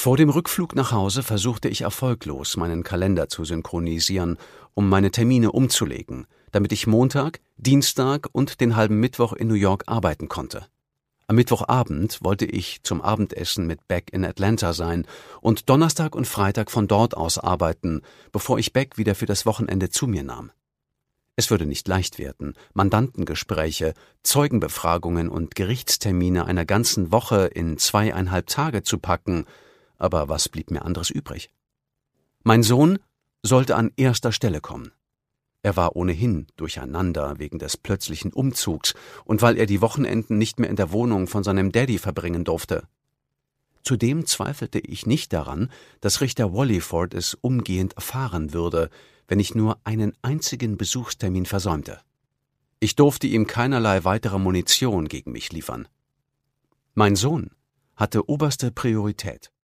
Vor dem Rückflug nach Hause versuchte ich erfolglos, meinen Kalender zu synchronisieren, um meine Termine umzulegen, damit ich Montag, Dienstag und den halben Mittwoch in New York arbeiten konnte. Am Mittwochabend wollte ich zum Abendessen mit Beck in Atlanta sein und Donnerstag und Freitag von dort aus arbeiten, bevor ich Beck wieder für das Wochenende zu mir nahm. Es würde nicht leicht werden, Mandantengespräche, Zeugenbefragungen und Gerichtstermine einer ganzen Woche in 2,5 Tage zu packen, aber was blieb mir anderes übrig? Mein Sohn sollte an erster Stelle kommen. Er war ohnehin durcheinander wegen des plötzlichen Umzugs und weil er die Wochenenden nicht mehr in der Wohnung von seinem Daddy verbringen durfte. Zudem zweifelte ich nicht daran, dass Richter Walliford es umgehend erfahren würde, wenn ich nur einen einzigen Besuchstermin versäumte. Ich durfte ihm keinerlei weitere Munition gegen mich liefern. Mein Sohn hatte oberste Priorität.